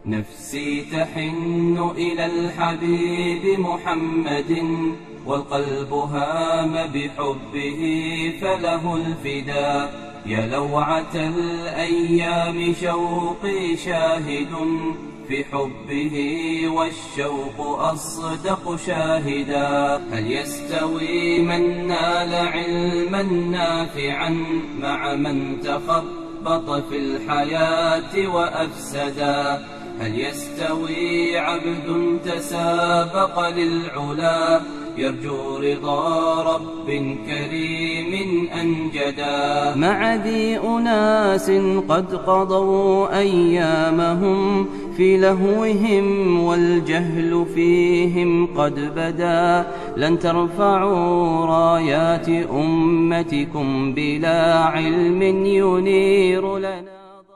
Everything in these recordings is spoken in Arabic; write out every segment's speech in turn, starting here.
نفسي تحن إلى الحبيب محمد، والقلب هام بحبه فله الفداء. يا لوعة الأيام شوقي شاهد في حبه، والشوق أصدق شاهدا. هل يستوي من نال علما نافعا مع من تخبط في الحياة وأفسدا؟ هل يستوي عبد تسابق للعلا يرجو رضا رب كريم أنجدا، مع ذي أناس قد قضوا أيامهم في لهوهم والجهل فيهم قد بدا؟ لن ترفعوا رايات أمتكم بلا علم ينير لنا.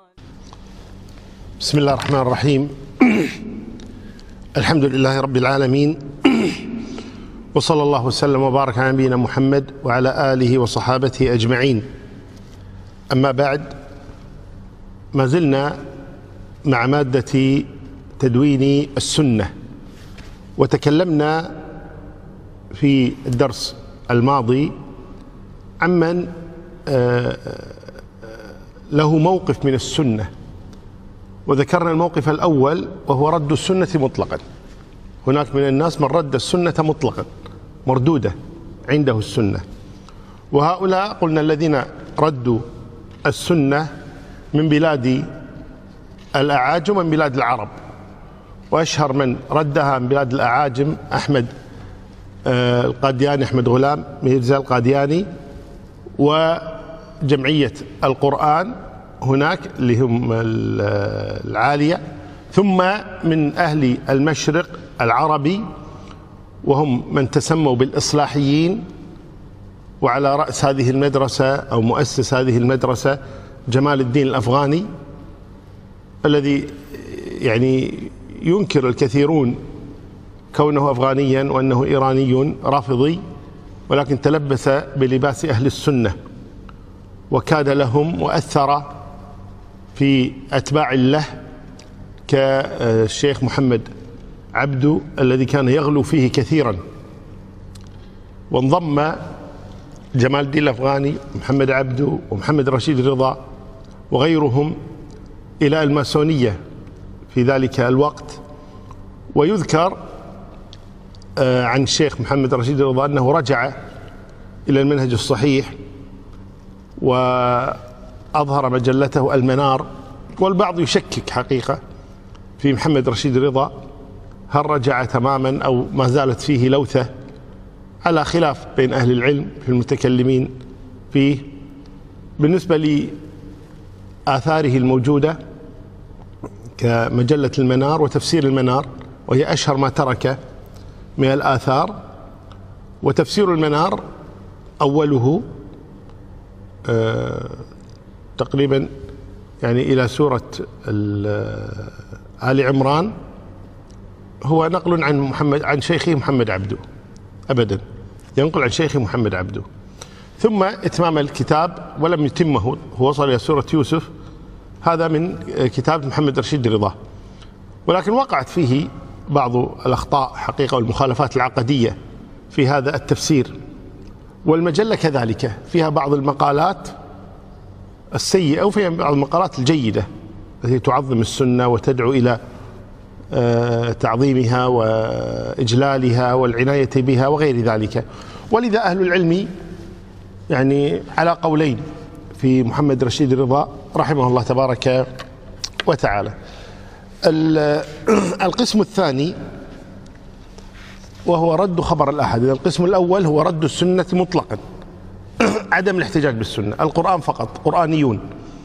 بسم الله الرحمن الرحيم. الحمد لله رب العالمين، وصلى الله وسلم وبارك على نبينا محمد وعلى آله وصحابته أجمعين. أما بعد، ما زلنا مع مادة تدوين السنة، وتكلمنا في الدرس الماضي عمن له موقف من السنة، وذكرنا الموقف الأول وهو رد السنة مطلقا. هناك من الناس من رد السنة مطلقا، مردودة عنده السنة، وهؤلاء قلنا الذين ردوا السنة من بلاد الأعاجم ومن بلاد العرب، وأشهر من ردها من بلاد الأعاجم أحمد القادياني، أحمد غلام ميرزا القادياني، وجمعية القرآن هناك اللي هم العالية، ثم من أهل المشرق العربي وهم من تسموا بالإصلاحيين، وعلى رأس هذه المدرسة أو مؤسس هذه المدرسة جمال الدين الأفغاني، الذي يعني ينكر الكثيرون كونه أفغانيا وأنه إيراني رافضي، ولكن تلبس بلباس أهل السنة وكاد لهم وأثر في أتباع له، كالشيخ محمد عبده الذي كان يغلو فيه كثيرا. وانضم جمال الدين الأفغاني محمد عبده ومحمد رشيد رضا وغيرهم إلى الماسونية في ذلك الوقت. ويذكر عن الشيخ محمد رشيد رضا أنه رجع إلى المنهج الصحيح وأظهر مجلته المنار، والبعض يشكك حقيقة في محمد رشيد رضا، هل رجع تماما أو ما زالت فيه لوثة، على خلاف بين أهل العلم في المتكلمين فيه. بالنسبة لآثاره الموجودة كمجلة المنار وتفسير المنار، وهي أشهر ما ترك من الآثار. وتفسير المنار أوله تقريبا يعني إلى سورة آل عمران، هو نقل عن شيخه محمد عبده، أبدا ينقل عن شيخه محمد عبده. ثم إتمام الكتاب ولم يتمه، هو وصل إلى سورة يوسف، هذا من كتاب محمد رشيد رضا، ولكن وقعت فيه بعض الأخطاء حقيقة والمخالفات العقدية في هذا التفسير. والمجلة كذلك فيها بعض المقالات السيئة وفيها بعض المقالات الجيدة التي تعظم السنة وتدعو إلى تعظيمها وإجلالها والعناية بها وغير ذلك. ولذا أهل العلم يعني على قولين في محمد رشيد رضا رحمه الله تبارك وتعالى. القسم الثاني وهو رد خبر الأحد. القسم الأول هو رد السنة مطلقا، عدم الاحتجاج بالسنة، القرآن فقط، قرآنيون.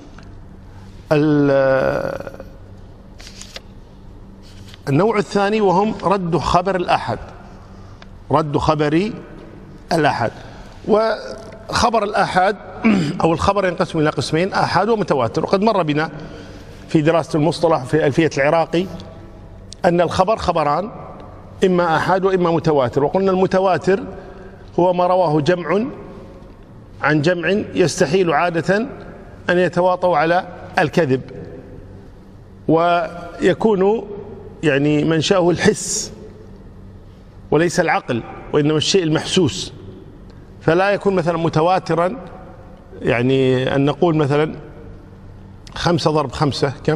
النوع الثاني وهم رد خبر الأحد، رد خبر الأحد. وخبر الأحد أو الخبر ينقسم إلى قسمين، آحاد ومتواتر. وقد مر بنا في دراسة المصطلح في ألفية العراقي أن الخبر خبران، إما آحاد وإما متواتر. وقلنا المتواتر هو ما رواه جمع عن جمع يستحيل عادة أن يتواطوا على الكذب، ويكون يعني منشأه الحس وليس العقل، وإنما الشيء المحسوس. فلا يكون مثلا متواترا، يعني أن نقول مثلا 5 ضرب 5 كم؟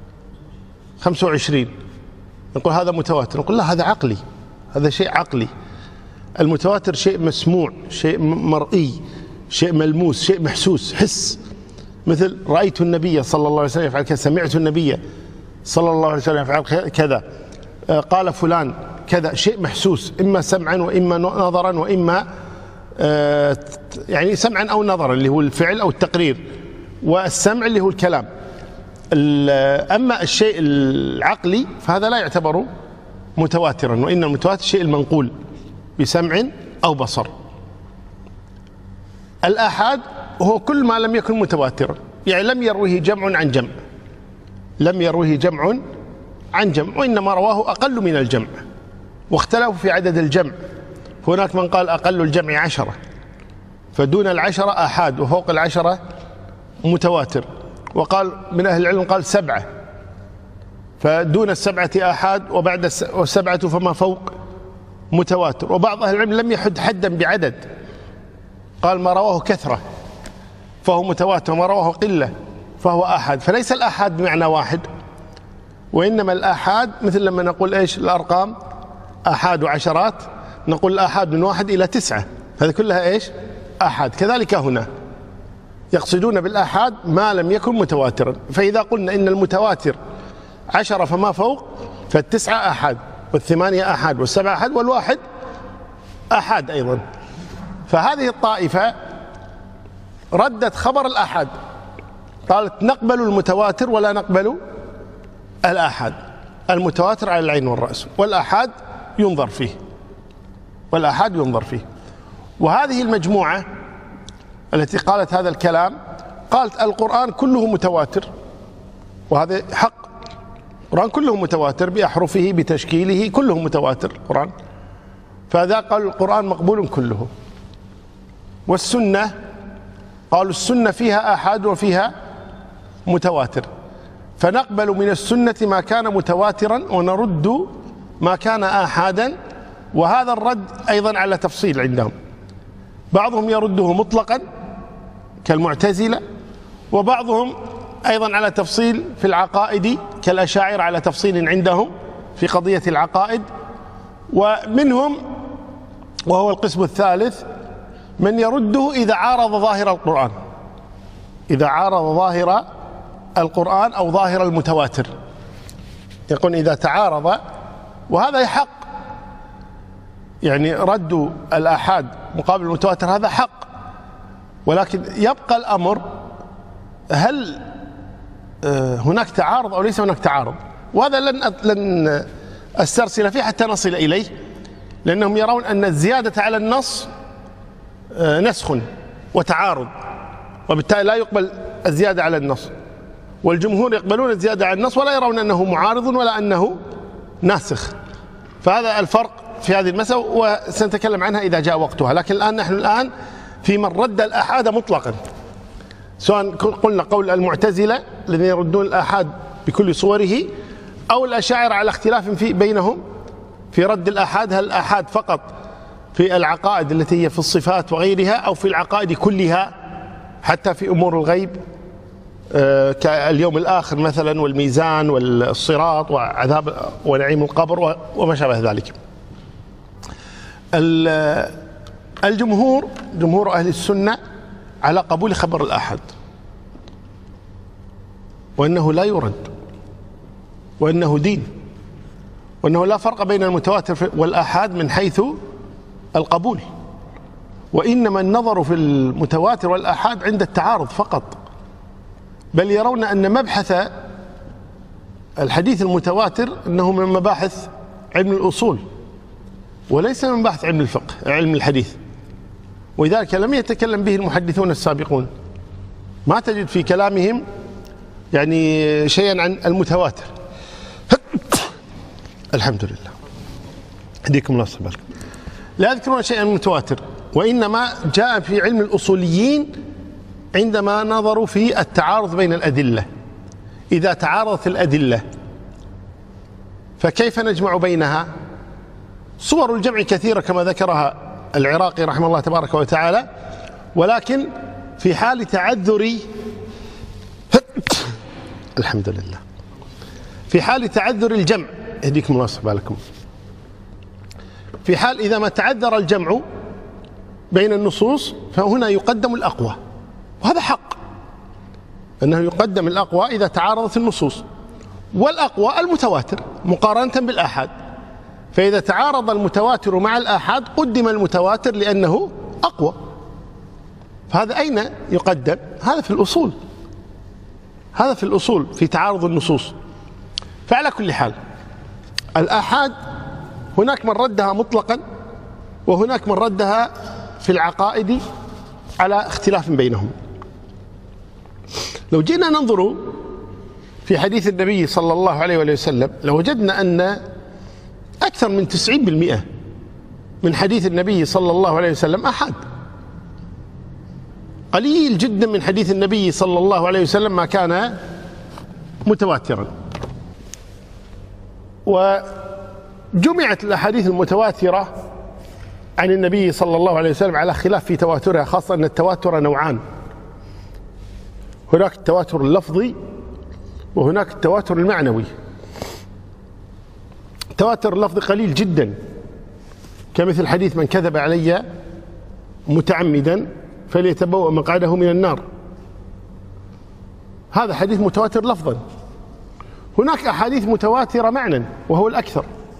25، نقول هذا متواتر. نقول لا، هذا عقلي، هذا شيء عقلي. المتواتر شيء مسموع، شيء مرئي، شيء ملموس، شيء محسوس، حس. مثل رأيت النبي صلى الله عليه وسلم يفعل كذا، سمعت النبي صلى الله عليه وسلم يفعل كذا، قال فلان كذا. شيء محسوس، إما سمعا وإما نظرا وإما يعني سمعا أو نظرا اللي هو الفعل أو التقرير، والسمع اللي هو الكلام. أما الشيء العقلي فهذا لا يعتبر متواترا، وإن المتواتر الشيء المنقول بسمع أو بصر. الآحاد هو كل ما لم يكن متواترا، يعني لم يروه جمع عن جمع، لم يروه جمع عن جمع، وإنما رواه أقل من الجمع، واختلفوا في عدد الجمع. هناك من قال أقل الجمع 10، فدون 10 آحاد، وفوق 10 متواتر. وقال من أهل العلم قال 7، فدون 7 آحاد، وبعد 7 فما فوق متواتر. وبعض أهل العلم لم يحد حدا بعدد، قال ما رواه كثرة فهو متواتر، وما رواه قلة فهو آحاد. فليس الآحاد بمعنى واحد، وإنما الآحاد مثل لما نقول إيش الأرقام آحاد وعشرات، نقول الآحاد من 1 إلى 9، هذه كلها إيش آحاد. كذلك هنا يقصدون بالآحاد ما لم يكن متواترا. فإذا قلنا إن المتواتر 10 فما فوق، ف9 آحاد، وال8 آحاد، وال7 آحاد، وال1 آحاد أيضا. فهذه الطائفة ردت خبر الآحاد، قالت نقبل المتواتر ولا نقبل الآحاد. المتواتر على العين والرأس، والآحاد ينظر فيه، والآحاد ينظر فيه. وهذه المجموعة التي قالت هذا الكلام قالت القرآن كله متواتر، وهذا حق، القرآن كله متواتر بأحرفه بتشكيله، كله متواتر القرآن. فهذا قال القرآن مقبول كله. والسنة قالوا السنة فيها آحاد وفيها متواتر، فنقبل من السنة ما كان متواترا ونرد ما كان آحادا. وهذا الرد أيضا على تفصيل عندهم، بعضهم يرده مطلقا كالمعتزلة، وبعضهم أيضا على تفصيل في العقائد كالأشاعرة على تفصيل عندهم في قضية العقائد. ومنهم وهو القسم الثالث من يرده إذا عارض ظاهر القرآن، إذا عارض ظاهر القرآن أو ظاهر المتواتر، يقول إذا تعارض. وهذا حق، يعني رد الآحاد مقابل المتواتر هذا حق، ولكن يبقى الأمر هل هناك تعارض أو ليس هناك تعارض. وهذا لن أسترسل فيه حتى نصل إليه، لأنهم يرون أن الزيادة على النص نسخ وتعارض، وبالتالي لا يقبل الزيادة على النص. والجمهور يقبلون الزيادة على النص ولا يرون أنه معارض ولا أنه ناسخ. فهذا الفرق في هذه المسألة، وسنتكلم عنها إذا جاء وقتها. لكن نحن الآن في من رد الآحاد مطلقا، سواء قلنا قول المعتزلة الذين يردون الآحاد بكل صوره، أو الأشاعرة على اختلاف بينهم في رد الآحاد، هل الآحاد فقط في العقائد التي هي في الصفات وغيرها، أو في العقائد كلها حتى في أمور الغيب كاليوم الآخر مثلا والميزان والصراط وعذاب ونعيم القبر وما شابه ذلك. الجمهور جمهور أهل السنة على قبول خبر الآحاد، وأنه لا يرد، وأنه دين، وأنه لا فرق بين المتواتر والآحاد من حيث القبول، وإنما النظر في المتواتر والآحاد عند التعارض فقط. بل يرون أن مبحث الحديث المتواتر أنه من مباحث علم الأصول وليس من مباحث علم الفقه، علم الحديث. ولذلك لم يتكلم به المحدثون السابقون، ما تجد في كلامهم يعني شيئا عن المتواتر. الحمد لله، هديكم الله صبركم. لا يذكرون شيئا عن المتواتر، وإنما جاء في علم الأصوليين عندما نظروا في التعارض بين الأدلة، إذا تعارضت الأدلة فكيف نجمع بينها؟ صور الجمع كثيرة كما ذكرها العراقي رحمه الله تبارك وتعالى، ولكن في حال تعذر الحمد لله، في حال تعذر الجمع، يهديكم الله ويصلح بالكم، في حال إذا ما تعذر الجمع بين النصوص فهنا يقدم الأقوى، وهذا حق أنه يقدم الأقوى إذا تعارضت النصوص، والأقوى المتواتر مقارنة بالآحاد، فإذا تعارض المتواتر مع الآحاد قدم المتواتر لأنه أقوى. فهذا أين يقدم؟ هذا في الأصول، هذا في الأصول في تعارض النصوص. فعلى كل حال الآحاد هناك من ردها مطلقا وهناك من ردها في العقائد على اختلاف بينهم. لو جينا ننظر في حديث النبي صلى الله عليه وسلم لوجدنا أن أكثر من 90% من حديث النبي صلى الله عليه وسلم آحاد. قليل جدا من حديث النبي صلى الله عليه وسلم ما كان متواترا. وجمعت الأحاديث المتواترة عن النبي صلى الله عليه وسلم على خلاف في تواترها، خاصة أن التواتر نوعان، هناك التواتر اللفظي وهناك التواتر المعنوي. التواتر اللفظي قليل جدا، كمثل حديث من كذب علي متعمدا فليتبوأ مقعده من النار، هذا حديث متواتر لفظا. هناك أحاديث متواترة معنى وهو الأكثر،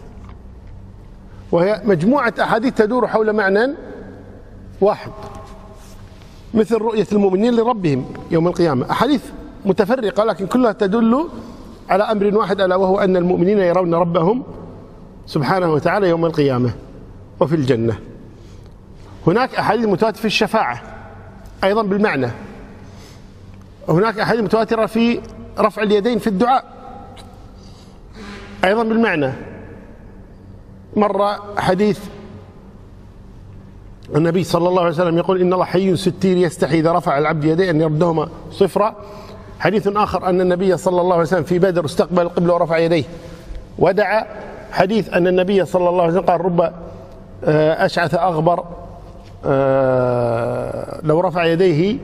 وهي مجموعة أحاديث تدور حول معنى واحد، مثل رؤية المؤمنين لربهم يوم القيامة، أحاديث متفرقة لكن كلها تدل على أمر واحد، ألا وهو أن المؤمنين يرون ربهم سبحانه وتعالى يوم القيامة وفي الجنة. هناك أحاديث متواترة في الشفاعة أيضا بالمعنى. هناك أحاديث متواترة في رفع اليدين في الدعاء أيضا بالمعنى. مرة حديث النبي صلى الله عليه وسلم يقول إن الله حي ستير يستحي إذا رفع العبد يديه أن يردهما صفرا. حديث آخر أن النبي صلى الله عليه وسلم في بدر استقبل القبلة ورفع يديه ودعا. حديث أن النبي صلى الله عليه وسلم قال رب أشعث أغبر لو رفع يديه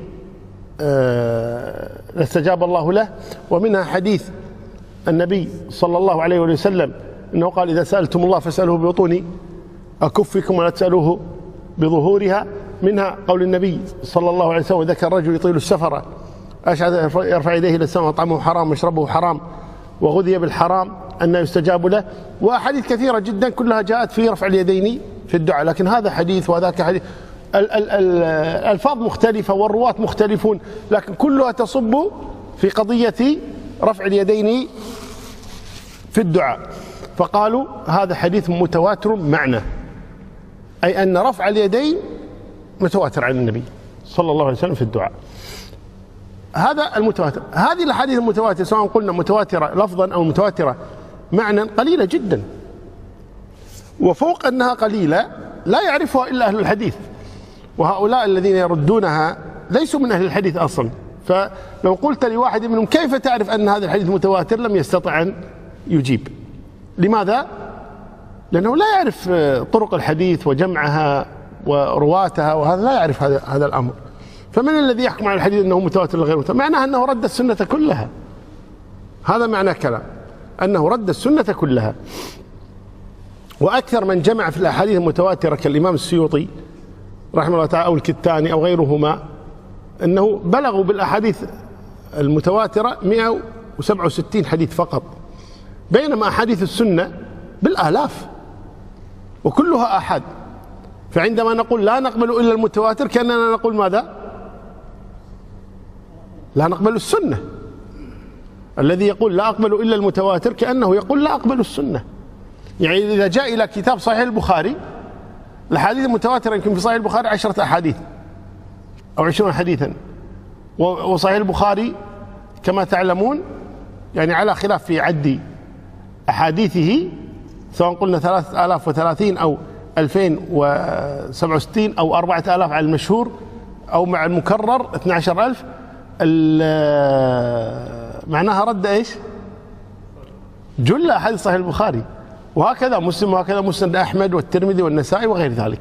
لاستجاب الله له. ومنها حديث النبي صلى الله عليه وسلم أنه قال إذا سألتم الله فاسألوه ببطون أكفكم ولا تسألوه بظهورها. منها قول النبي صلى الله عليه وسلم ذكر الرجل يطيل السفر أشعث يرفع يديه إلى السماء طعمه حرام ومشربه حرام وغذي بالحرام أن يستجاب له. وأحاديث كثيرة جدا كلها جاءت في رفع اليدين في الدعاء، لكن هذا حديث وذاك حديث، الألفاظ مختلفة والرواة مختلفون، لكن كلها تصب في قضية رفع اليدين في الدعاء. فقالوا هذا حديث متواتر معنى، أي أن رفع اليدين متواتر عن النبي صلى الله عليه وسلم في الدعاء. هذا المتواتر. هذه الأحاديث المتواترة سواء قلنا متواترة لفظا أو متواترة معنى قليلة جدا، وفوق أنها قليلة لا يعرفها إلا أهل الحديث، وهؤلاء الذين يردونها ليسوا من أهل الحديث أصلا. فلو قلت لواحد منهم كيف تعرف أن هذا الحديث متواتر لم يستطع أن يجيب. لماذا؟ لأنه لا يعرف طرق الحديث وجمعها ورواتها، وهذا لا يعرف هذا الأمر. فمن الذي يحكم على الحديث أنه متواتر ولا غير متواتر؟ معناه أنه رد السنة كلها. هذا معنى كلام، أنه رد السنة كلها. وأكثر من جمع في الأحاديث المتواترة كالإمام السيوطي رحمه الله تعالى أو الكتاني أو غيرهما، أنه بلغوا بالأحاديث المتواترة 167 حديث فقط، بينما أحاديث السنة بالآلاف وكلها آحاد. فعندما نقول لا نقبل إلا المتواتر كأننا نقول ماذا؟ لا نقبل السنة. الذي يقول لا أقبل إلا المتواتر كأنه يقول لا أقبل السنة. يعني إذا جاء إلى كتاب صحيح البخاري، الحديث المتواترة يمكن في صحيح البخاري 10 أحاديث أو 20 حديثا، وصحيح البخاري كما تعلمون يعني على خلاف في عد أحاديثه، سواء قلنا 3030 أو 2067 أو 4000 على المشهور أو مع المكرر 12000. معناها رد إيش؟ جل أحاديث صحيح البخاري، وهكذا مسلم، وهكذا مسند أحمد والترمذي والنسائي وغير ذلك.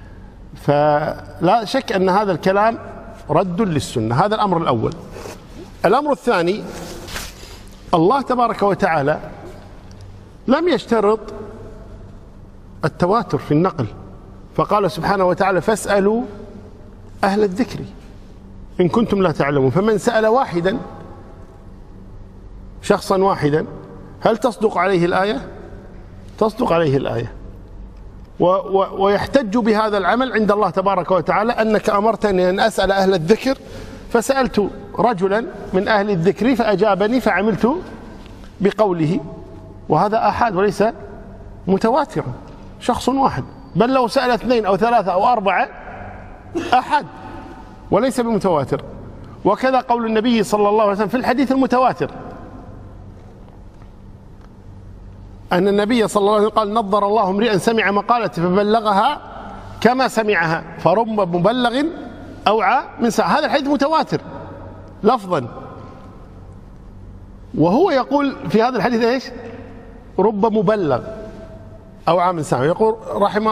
فلا شك أن هذا الكلام رد للسنة. هذا الأمر الأول. الأمر الثاني، الله تبارك وتعالى لم يشترط التواتر في النقل، فقال سبحانه وتعالى فاسألوا أهل الذكر إن كنتم لا تعلمون. فمن سأل واحدا، شخصا واحدا، هل تصدق عليه الآية؟ تصدق عليه الآية. ويحتج بهذا العمل عند الله تبارك وتعالى أنك أمرتني أن أسأل أهل الذكر فسألت رجلا من أهل الذكر فأجابني فعملت بقوله، وهذا آحاد وليس متواترا، شخص واحد. بل لو سأل 2 أو 3 أو 4 آحاد وليس بمتواتر. وكذا قول النبي صلى الله عليه وسلم في الحديث المتواتر أن النبي صلى الله عليه وسلم قال نظر الله امرئا سمع مقالتي فبلغها كما سمعها فرب مبلغ أوعى من ساعة. هذا الحديث متواتر لفظا، وهو يقول في هذا الحديث ايش؟ رب مبلغ أوعى من ساعة. يقول رحم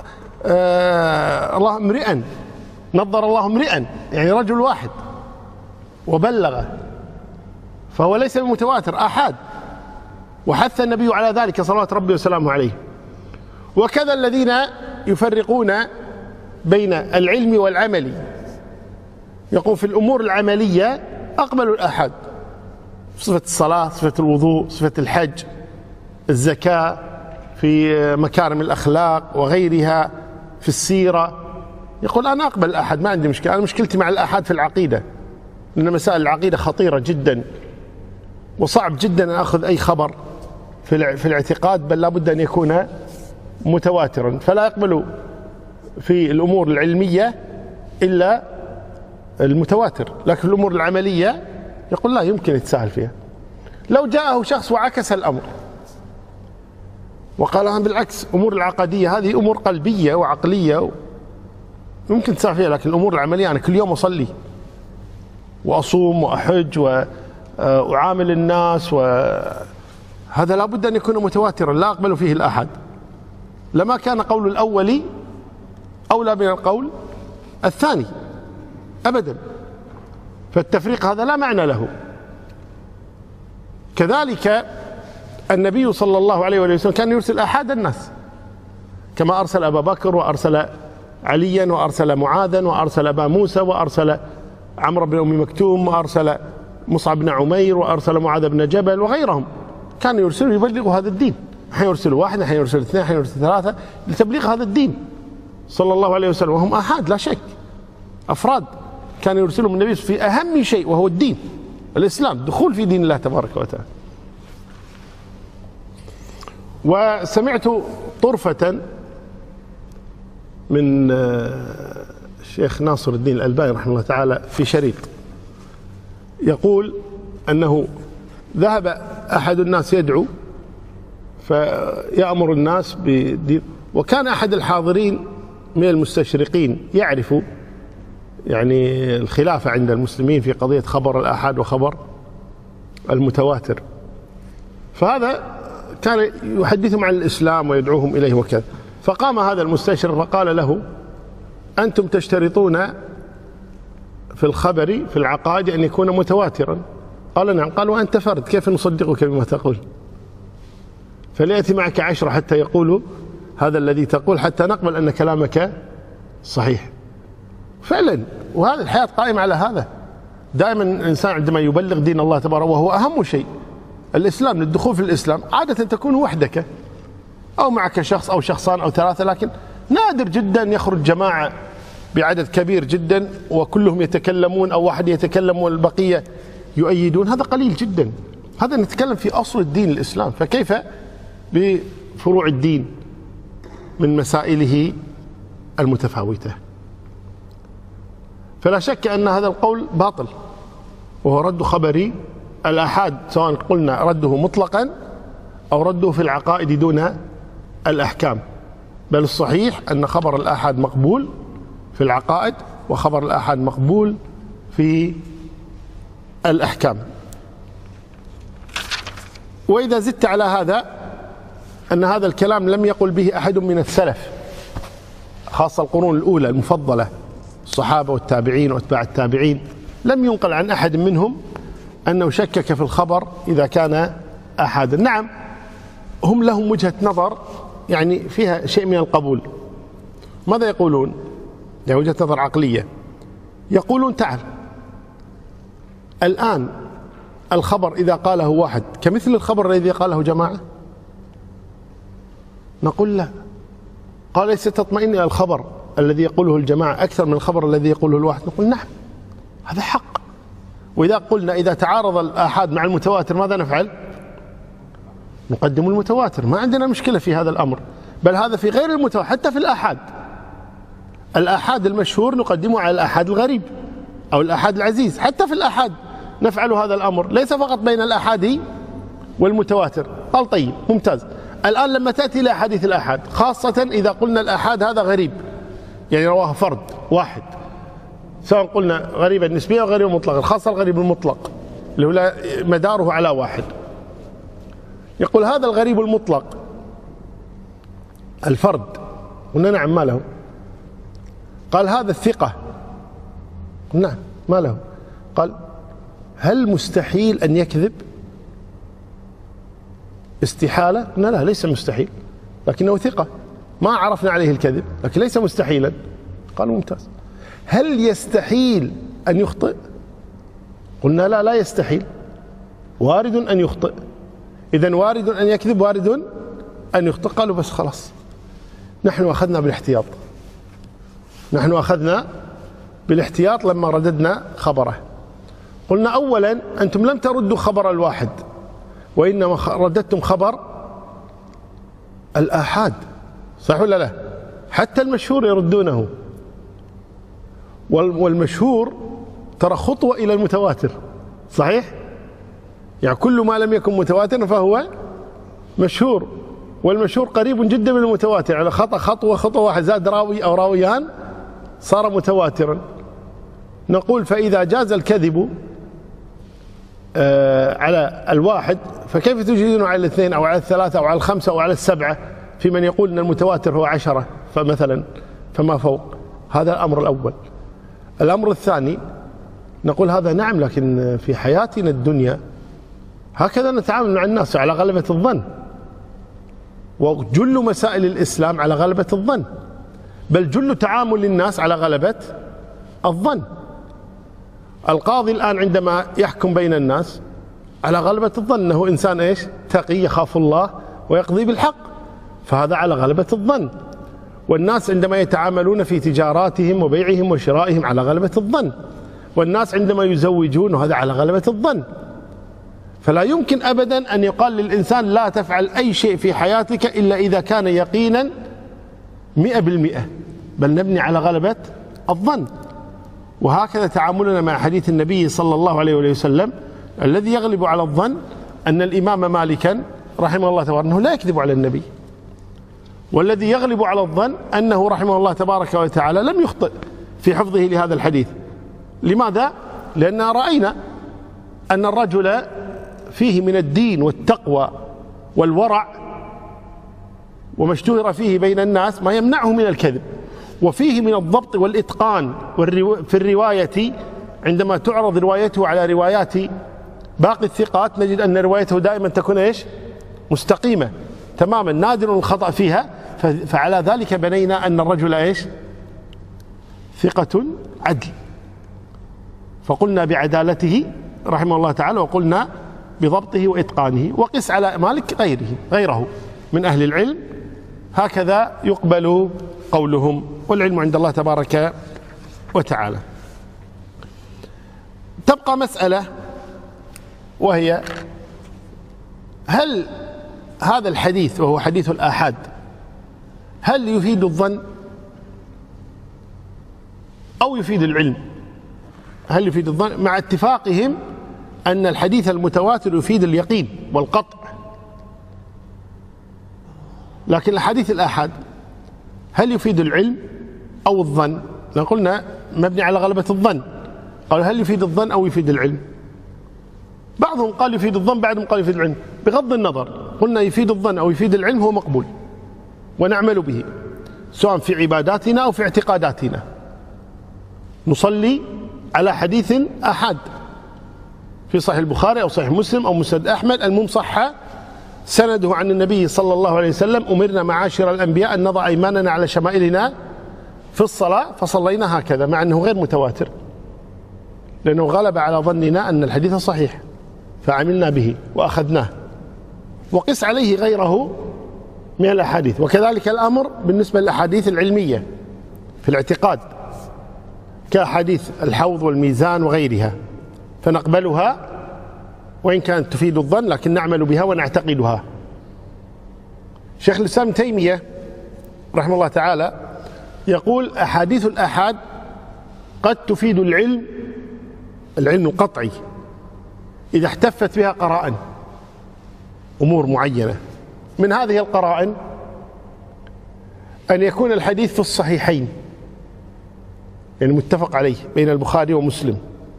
الله امرئا، نظر الله امرئا يعني رجل واحد وبلغ، فهو ليس بمتواتر، آحاد. وحث النبي على ذلك صلوات ربي وسلامه عليه. وكذا الذين يفرقون بين العلم والعمل، يقول في الأمور العملية أقبلوا الآحاد، صفة الصلاة، صفة الوضوء، صفة الحج، الزكاة، في مكارم الأخلاق وغيرها، في السيرة، يقول أنا أقبل الآحاد ما عندي مشكلة. أنا مشكلتي مع الآحاد في العقيدة، لأن مسائل العقيدة خطيرة جدا، وصعب جدا أن أخذ أي خبر في الاعتقاد، بل لابد أن يكون متواترا. فلا يقبل في الأمور العلمية إلا المتواتر، لكن في الأمور العملية يقول لا يمكن يتساهل فيها. لو جاءه شخص وعكس الأمر وقال بالعكس أمور العقدية هذه أمور قلبية وعقلية ممكن تساهل فيها، لكن الأمور العملية أنا كل يوم أصلي وأصوم وأحج وأعامل الناس، وهذا لابد أن يكون متواترا لا أقبل فيه الآحاد. لما كان قول الأول أولى من القول الثاني أبدا، فالتفريق هذا لا معنى له. كذلك النبي صلى الله عليه وسلم كان يرسل آحاد الناس، كما أرسل أبا بكر وأرسل عليا وأرسل معاذا وأرسل أبا موسى وأرسل عمرو بن أم مكتوم وأرسل مصعب بن عمير وأرسل معاذ بن جبل وغيرهم. كان يرسلوا يبلغوا هذا الدين، حين يرسل واحد، حين يرسل 2، حين يرسل 3 لتبليغ هذا الدين صلى الله عليه وسلم. وهم آحاد لا شك، أفراد كان يرسلهم النبي في أهم شيء وهو الدين الإسلام، دخول في دين الله تبارك وتعالى. وسمعت طرفة من الشيخ ناصر الدين الألباني رحمه الله تعالى في شريط يقول أنه ذهب أحد الناس يدعو فيأمر الناس بدين، وكان أحد الحاضرين من المستشرقين يعرف يعني الخلافة عند المسلمين في قضية خبر الآحاد وخبر المتواتر، فهذا كان يحدثهم عن الإسلام ويدعوهم إليه وكذا. فقام هذا المستشرق فقال له أنتم تشترطون في الخبر في العقائد أن يكون متواترا. قال نعم. قال وأنت فرد كيف نصدقك بما تقول؟ فليأتي معك 10 حتى يقولوا هذا الذي تقول حتى نقبل أن كلامك صحيح. فعلا، وهذه الحياة قائمة على هذا. دائما الإنسان عندما يبلغ دين الله تبارك وهو أهم شيء الإسلام، للدخول في الإسلام عادة تكون وحدك أو معك شخص أو شخصان أو 3، لكن نادر جدا يخرج جماعة بعدد كبير جدا وكلهم يتكلمون أو واحد يتكلم والبقية يؤيدون، هذا قليل جدا. هذا نتكلم في أصل الدين الإسلام، فكيف بفروع الدين من مسائله المتفاوتة؟ فلا شك أن هذا القول باطل، وهو رد خبري الآحاد، سواء قلنا رده مطلقا أو رده في العقائد دون الأحكام. بل الصحيح أن خبر الآحاد مقبول في العقائد، وخبر الآحاد مقبول في الأحكام. وإذا زدت على هذا أن هذا الكلام لم يقل به أحد من السلف، خاصة القرون الأولى المفضلة، الصحابة والتابعين وأتباع التابعين، لم ينقل عن أحد منهم أنه شكك في الخبر إذا كان أحدا. نعم هم لهم وجهة نظر يعني فيها شيء من القبول. ماذا يقولون؟ يعني وجهة نظر عقلية. يقولون تعال الآن الخبر إذا قاله واحد كمثل الخبر الذي قاله جماعة؟ نقول لا. قال ليس تطمئن إلى الخبر الذي يقوله الجماعة أكثر من الخبر الذي يقوله الواحد؟ نقول نعم هذا حق. وإذا قلنا إذا تعارض الآحاد مع المتواتر ماذا نفعل؟ نقدم المتواتر، ما عندنا مشكلة في هذا الأمر. بل هذا في غير المتواتر، حتى في الآحاد، الآحاد المشهور نقدمه على الآحاد الغريب أو الآحاد العزيز. حتى في الآحاد نفعل هذا الأمر، ليس فقط بين الآحاد والمتواتر. قال طيب ممتاز. الآن لما تأتي إلى أحاديث الآحاد، خاصة إذا قلنا الآحاد هذا غريب يعني رواه فرد واحد، سواء قلنا غريبا نسبيا أو غريبا مطلقا، خاصة الغريب المطلق اللي هو مداره على واحد. يقول هذا الغريب المطلق الفرد، قلنا نعم ما له. قال هذا الثقة، نعم ما له. قال هل مستحيل أن يكذب؟ استحالة؟ قلنا لا ليس مستحيل، لكنه ثقة ما عرفنا عليه الكذب، لكن ليس مستحيلا. قال ممتاز. هل يستحيل أن يخطئ؟ قلنا لا لا يستحيل، وارد أن يخطئ. إذن وارد أن يكذب وارد أن يخطئ. قالوا بس خلاص نحن أخذنا بالاحتياط، نحن أخذنا بالاحتياط لما رددنا خبره. قلنا أولا أنتم لم تردوا خبر الواحد، وإنما رددتم خبر الآحاد، صح ولا لا؟ حتى المشهور يردونه، والمشهور ترى خطوة إلى المتواتر، صحيح؟ يعني كل ما لم يكن متواتر فهو مشهور، والمشهور قريب جدا من المتواتر، على خطوة واحد زاد راوي أو راويان صار متواترا. نقول فإذا جاز الكذب على الواحد فكيف تجيزونه على الاثنين أو على الثلاثة أو على الخمسة أو على السبعة في من يقول أن المتواتر هو 10 فمثلا فما فوق؟ هذا الأمر الأول. الأمر الثاني نقول هذا نعم، لكن في حياتنا الدنيا هكذا نتعامل مع الناس على غلبة الظن، وجل مسائل الإسلام على غلبة الظن، بل جل تعامل الناس على غلبة الظن. القاضي الآن عندما يحكم بين الناس على غلبة الظن أنه إنسان إيش؟ تقي يخاف الله ويقضي بالحق، فهذا على غلبة الظن. والناس عندما يتعاملون في تجاراتهم وبيعهم وشرائهم على غلبة الظن، والناس عندما يزوجون وهذا على غلبة الظن. فلا يمكن أبدا أن يقال للإنسان لا تفعل أي شيء في حياتك إلا إذا كان يقينا 100%، بل نبني على غلبة الظن. وهكذا تعاملنا مع حديث النبي صلى الله عليه وسلم الذي يغلب على الظن أن الإمام مالكا رحمه الله تبارك أنه لا يكذب على النبي، والذي يغلب على الظن أنه رحمه الله تبارك وتعالى لم يخطئ في حفظه لهذا الحديث. لماذا؟ لأننا رأينا أن الرجل فيه من الدين والتقوى والورع وما اشتهر فيه بين الناس ما يمنعه من الكذب، وفيه من الضبط والإتقان في الرواية. عندما تعرض روايته على روايات باقي الثقات نجد أن روايته دائما تكون إيش؟ مستقيمة تماما، نادر الخطأ فيها. فعلى ذلك بنينا أن الرجل إيش؟ ثقة عدل، فقلنا بعدالته رحمه الله تعالى، وقلنا بضبطه وإتقانه. وقس على مالك غيره من أهل العلم، هكذا يقبل قولهم، والعلم عند الله تبارك وتعالى. تبقى مسألة، وهي هل هذا الحديث وهو حديث الآحاد هل يفيد الظن أو يفيد العلم؟ هل يفيد الظن؟ مع اتفاقهم أن الحديث المتواتر يفيد اليقين والقطع، لكن الحديث الآحاد هل يفيد العلم أو الظن؟ قلنا مبني على غلبة الظن. قالوا هل يفيد الظن أو يفيد العلم؟ بعضهم قال يفيد الظن، بعضهم قال يفيد العلم. بغض النظر قلنا يفيد الظن أو يفيد العلم هو مقبول ونعمل به، سواء في عباداتنا أو في اعتقاداتنا. نصلي على حديث أحد في صحيح البخاري أو صحيح مسلم أو مسند أحمد، المهم صح سنده عن النبي صلى الله عليه وسلم: أمرنا معاشر الأنبياء أن نضع أيماننا على شمائلنا في الصلاة، فصلينا هكذا، مع أنه غير متواتر، لأنه غلب على ظننا أن الحديث صحيح فعملنا به وأخذناه. وقس عليه غيره من الأحاديث. وكذلك الأمر بالنسبة للأحاديث العلمية في الاعتقاد كأحاديث الحوض والميزان وغيرها، فنقبلها وإن كانت تفيد الظن، لكن نعمل بها ونعتقدها. شيخ الإسلام ابن تيمية رحمه الله تعالى يقول: أحاديث الآحاد قد تفيد العلم القطعي إذا احتفت بها قرائن، أمور معينة. من هذه القرائن أن يكون الحديث في الصحيحين، يعني متفق عليه بين البخاري ومسلم،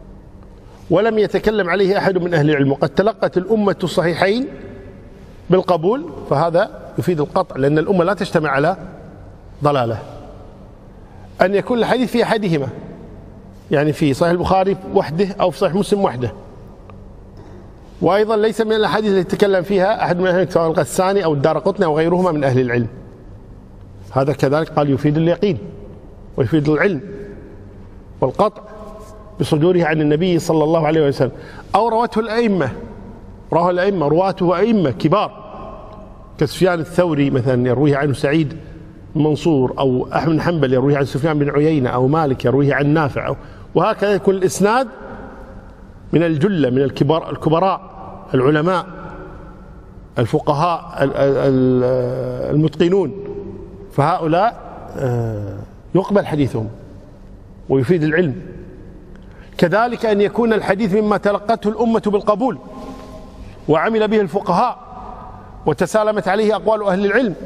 ولم يتكلم عليه أحد من أهل العلم، وقد تلقت الأمة الصحيحين بالقبول، فهذا يفيد القطع، لأن الأمة لا تجتمع على ضلالة. أن يكون الحديث في أحدهما، يعني في صحيح البخاري وحده أو في صحيح مسلم وحده، وأيضا ليس من الأحاديث التي يتكلم فيها أحد من أهل العلم، سواء الغساني أو الدارقطني أو غيرهما من أهل العلم. هذا كذلك قال يفيد اليقين ويفيد العلم والقطع بصدوره عن النبي صلى الله عليه وسلم. أو روته الأئمة، رواه الأئمة، رواته أئمة كبار كسفيان الثوري مثلا يرويه عنه سعيد منصور، أو أحمد بن حنبل يرويه عن سفيان بن عيينة، أو مالك يرويه عن نافع، وهكذا يكون الإسناد من الجلة، من الكبراء العلماء الفقهاء المتقنون، فهؤلاء يقبل حديثهم ويفيد العلم. كذلك أن يكون الحديث مما تلقته الأمة بالقبول وعمل به الفقهاء وتسالمت عليه أقوال أهل العلم،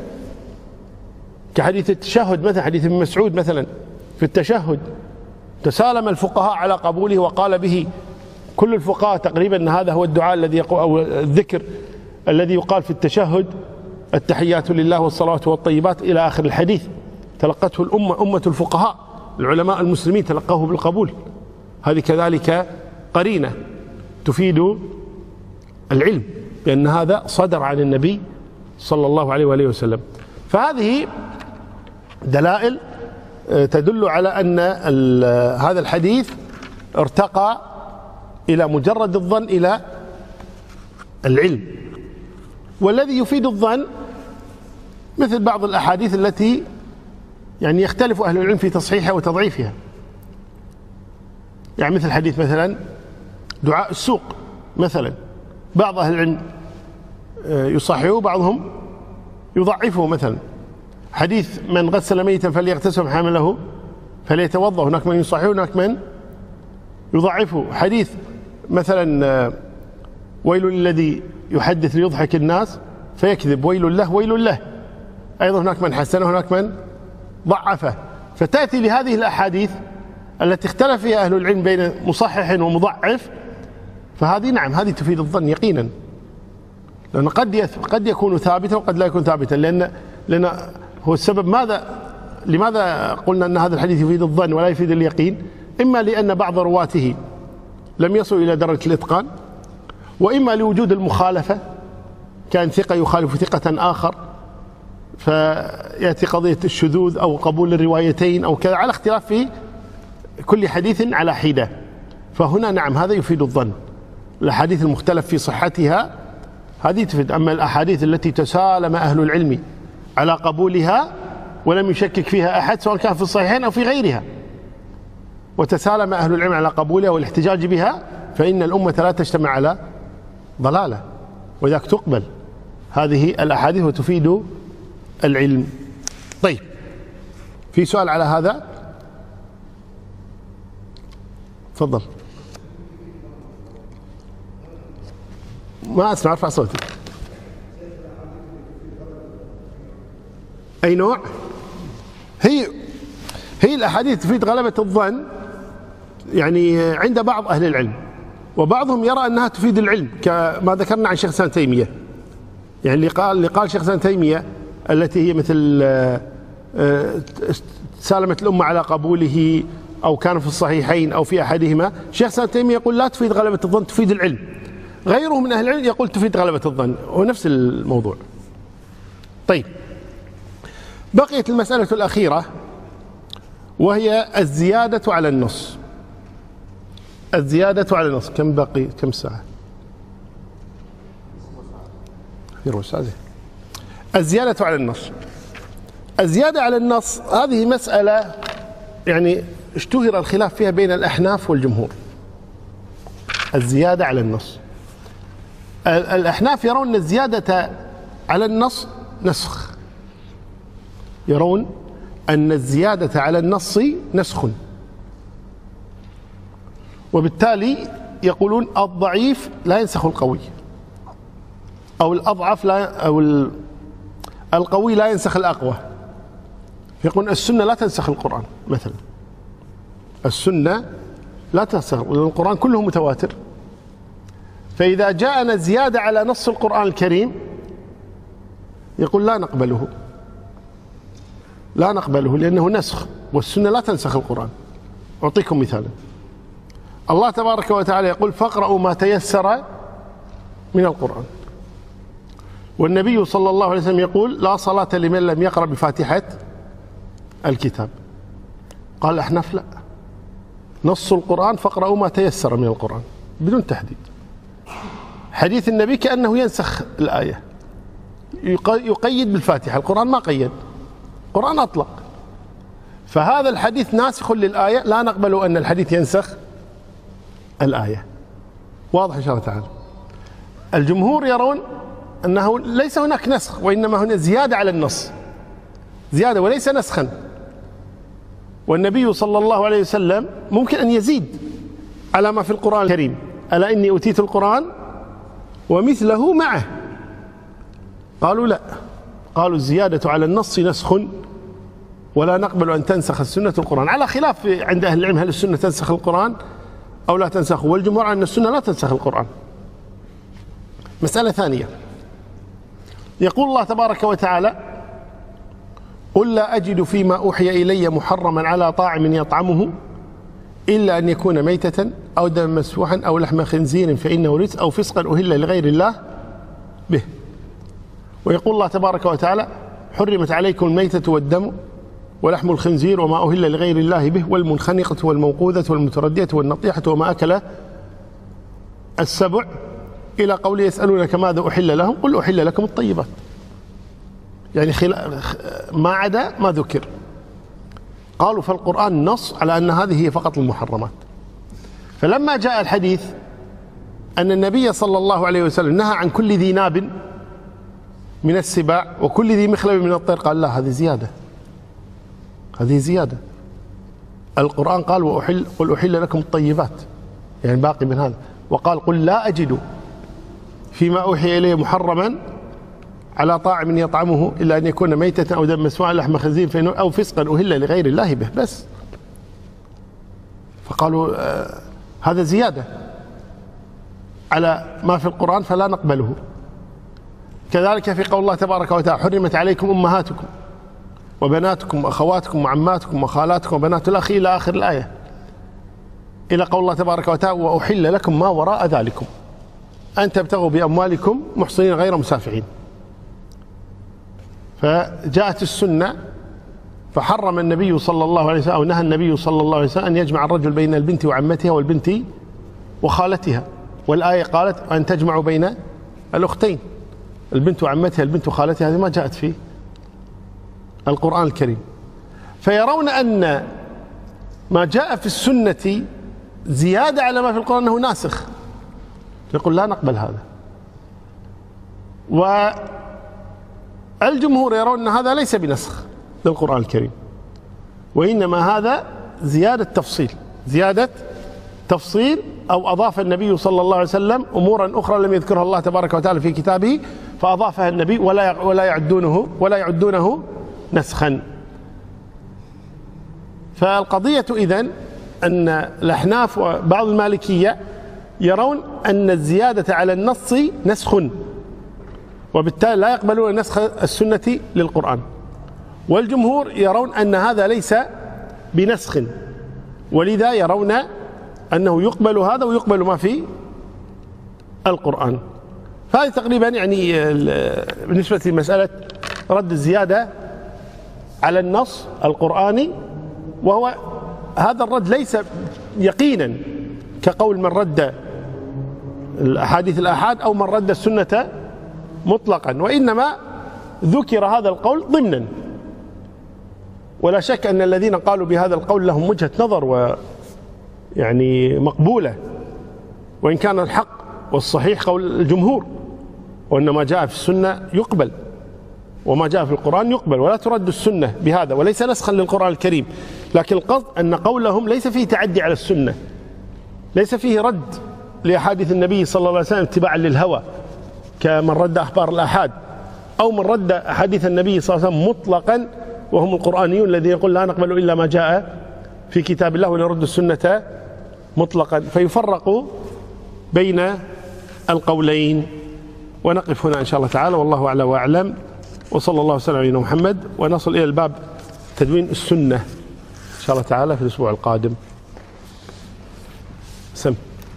كحديث التشهد مثلا، حديث ابن مسعود مثلا في التشهد، تسالم الفقهاء على قبوله وقال به كل الفقهاء تقريبا أن هذا هو الدعاء الذي يقول، أو الذكر الذي يقال في التشهد: التحيات لله والصلوات والطيبات إلى آخر الحديث. تلقته الأمة، أمة الفقهاء العلماء المسلمين تلقوه بالقبول. هذه كذلك قرينة تفيد العلم، بأن هذا صدر عن النبي صلى الله عليه وآله وسلم. فهذه دلائل تدل على أن هذا الحديث ارتقى إلى مجرد الظن إلى العلم. والذي يفيد الظن مثل بعض الأحاديث التي يعني يختلف أهل العلم في تصحيحها وتضعيفها، يعني مثل حديث مثلا دعاء السوق مثلا، بعض أهل العلم يصححه، بعضهم يضعفه. مثلا حديث من غسل ميتا فليغتسل حامله فليتوضأ، هناك من يصححه هناك من يضعفه. حديث مثلا ويل للذي يحدث ليضحك الناس فيكذب، ويل له ويل له، أيضا هناك من حسنه هناك من ضعفه. فتأتي لهذه الأحاديث التي اختلف فيها أهل العلم بين مصحح ومضعف، فهذه نعم هذه تفيد الظن يقينا، لأن قد يكون ثابتا وقد لا يكون ثابتا، لأن هو السبب لماذا قلنا أن هذا الحديث يفيد الظن ولا يفيد اليقين؟ إما لأن بعض رواته لم يصل إلى درجة الإتقان، وإما لوجود المخالفة، كان ثقة يخالف ثقة آخر فيأتي قضية الشذوذ أو قبول الروايتين أو كذا، على اختلاف في كل حديث على حدة. فهنا نعم هذا يفيد الظن. الأحاديث المختلف في صحتها هذه تفيد. أما الأحاديث التي تسالم أهل العلم على قبولها ولم يشكك فيها أحد، سواء كان في الصحيحين أو في غيرها، وتسالم أهل العلم على قبولها والاحتجاج بها، فإن الأمة لا تجتمع على ضلالة، وذاك تقبل هذه الأحاديث وتفيد العلم. طيب، في سؤال على هذا؟ تفضل. ما أسمع، ارفع صوتك. أي نوع؟ هي الأحاديث تفيد غلبة الظن يعني عند بعض أهل العلم، وبعضهم يرى أنها تفيد العلم كما ذكرنا عن شيخ الإسلام تيمية. يعني اللي قال شيخ الإسلام تيمية التي هي مثل سالمت الأمة على قبوله أو كان في الصحيحين أو في أحدهما، شيخ الإسلام تيمية يقول لا تفيد غلبة الظن، تفيد العلم. غيره من أهل العلم يقول تفيد غلبة الظن، هو نفس الموضوع. طيب، بقيت المسألة الأخيرة وهي الزيادة على النص. الزيادة على النص. كم باقي؟ كم ساعة؟ في ربع ساعة. الزيادة على النص. الزيادة على النص هذه مسألة يعني اشتهر الخلاف فيها بين الأحناف والجمهور. الزيادة على النص، الأحناف يرون أن الزيادة على النص نسخ، يرون أن الزيادة على النص نسخ، وبالتالي يقولون الضعيف لا ينسخ القوي، أو الأضعف لا، أو القوي لا ينسخ الأقوى. يقولون السنة لا تنسخ القرآن مثلا، السنة لا تنسخ، القرآن كله متواتر. فإذا جاءنا زيادة على نص القرآن الكريم يقول لا نقبله، لا نقبله لأنه نسخ، والسنة لا تنسخ القرآن. أعطيكم مثالا. الله تبارك وتعالى يقول فاقرأوا ما تيسر من القرآن، والنبي صلى الله عليه وسلم يقول لا صلاة لمن لم يقرأ بفاتحة الكتاب. قال الأحناف لا، نص القرآن فاقرأوا ما تيسر من القرآن بدون تحديد. حديث النبي كأنه ينسخ الآية، يقيد بالفاتحة، القرآن ما قيد، القرآن أطلق. فهذا الحديث ناسخ للآية، لا نقبل أن الحديث ينسخ الآية. واضح إن شاء الله تعالى. الجمهور يرون أنه ليس هناك نسخ، وإنما هنا زيادة على النص، زيادة وليس نسخا. والنبي صلى الله عليه وسلم ممكن أن يزيد على ما في القرآن الكريم، ألا إني أوتيت القرآن ومثله معه. قالوا لا، قالوا الزيادة على النص نسخ، ولا نقبل أن تنسخ السنة القرآن، على خلاف عند أهل العلم هل السنة تنسخ القرآن أو لا تنسخه، والجمهور على أن السنة لا تنسخ القرآن. مسألة ثانية، يقول الله تبارك وتعالى قل لا أجد فيما أوحي إلي محرما على طاعم يطعمه إلا أن يكون ميتة أو دما مسفوحا أو لحم خنزير فإنه رجس أو فسقا أهل لغير الله به. ويقول الله تبارك وتعالى حرمت عليكم الميتة والدم ولحم الخنزير وما أهل لغير الله به والمنخنقة والموقوذة والمتردية والنطيحة وما أكل السبع، إلى قوله يسألونك ماذا أحل لهم قل أحل لكم الطيبات، يعني ما عدا ما ذكر. قالوا فالقرآن نص على أن هذه هي فقط المحرمات. فلما جاء الحديث أن النبي صلى الله عليه وسلم نهى عن كل ذي ناب من السباع وكل ذي مخلب من الطير، قال لا، هذه زيادة، هذه زيادة. القرآن قال قل أحل لكم الطيبات، يعني باقي من هذا. وقال قل لا أجد فيما أوحي إليه محرما على طاعم يطعمه إلا أن يكون ميتة أو دم مسفوحا لحم خنزير أو فسقا أهل لغير الله به، بس. فقالوا هذا زيادة على ما في القرآن فلا نقبله. كذلك في قول الله تبارك وتعالى حرمت عليكم أمهاتكم وبناتكم وأخواتكم وعماتكم وخالاتكم وبنات الأخ إلى آخر الآية، إلى قول الله تبارك وتعالى وأحل لكم ما وراء ذلكم أن تبتغوا بأموالكم محصنين غير مسافحين. فجاءت السنة فحرم النبي صلى الله عليه وسلم أو نهى النبي صلى الله عليه وسلم أن يجمع الرجل بين البنت وعمتها والبنت وخالتها، والآية قالت أن تجمعوا بين الأختين، البنت وعمتها البنت وخالتها، هذه ما جاءت في القرآن الكريم. فيرون أن ما جاء في السنة زيادة على ما في القرآن أنه ناسخ، يقول لا نقبل هذا. والجمهور يرون أن هذا ليس بنسخ للقرآن الكريم، وإنما هذا زيادة تفصيل، زيادة تفصيل، أو أضاف النبي صلى الله عليه وسلم أمورا أخرى لم يذكرها الله تبارك وتعالى في كتابه فأضافها النبي ولا يعدونه نسخا. فالقضية إذن أن الأحناف وبعض المالكية يرون أن الزيادة على النص نسخ، وبالتالي لا يقبلون نسخ السنة للقرآن. والجمهور يرون أن هذا ليس بنسخ، ولذا يرون أنه يقبل هذا ويقبل ما في القرآن. فهذه تقريبا يعني بالنسبة لمسألة رد الزيادة على النص القرآني، وهو هذا الرد ليس يقينا كقول من رد الأحاديث الآحاد أو من رد السنة مطلقا، وإنما ذكر هذا القول ضمنا. ولا شك أن الذين قالوا بهذا القول لهم وجهة نظر ويعني مقبولة، وإن كان الحق والصحيح قول الجمهور، وأن ما جاء في السنة يقبل وما جاء في القرآن يقبل، ولا ترد السنة بهذا، وليس نسخا للقرآن الكريم. لكن القصد أن قولهم ليس فيه تعدي على السنة، ليس فيه رد لأحاديث النبي صلى الله عليه وسلم اتباعا للهوى كمن رد أخبار الآحاد، أو من رد أحاديث النبي صلى الله عليه وسلم مطلقا وهم القرآنيون الذين يقول لا نقبل إلا ما جاء في كتاب الله ونرد السنة مطلقا. فيفرق بين القولين. ونقف هنا إن شاء الله تعالى، والله أعلى وأعلم، وصلى الله وسلم على محمد. ونصل إلى الباب تدوين السنة إن شاء الله تعالى في الأسبوع القادم. سم.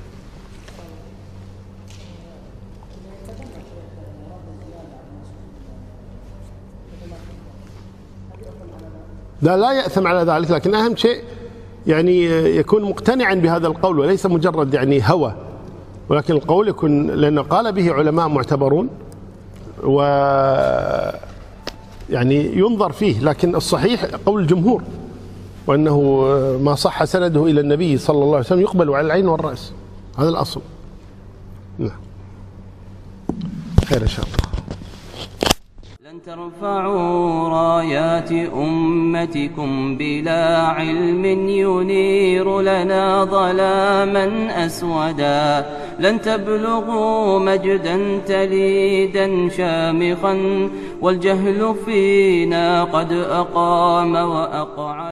لا يأثم على ذلك، لكن أهم شيء يعني يكون مقتنعا بهذا القول، وليس مجرد يعني هوى، ولكن القول يكون لأنه قال به علماء معتبرون و يعني ينظر فيه. لكن الصحيح قول الجمهور، وأنه ما صح سنده إلى النبي صلى الله عليه وسلم يقبل على العين والرأس، هذا الأصل. نعم، خير إن شاء الله. لن ترفعوا رايات أمتكم بلا علم ينير لنا ظلاما أسودا، لن تبلغوا مجدا تليدا شامخا، والجهل فينا قد أقام وأقعد.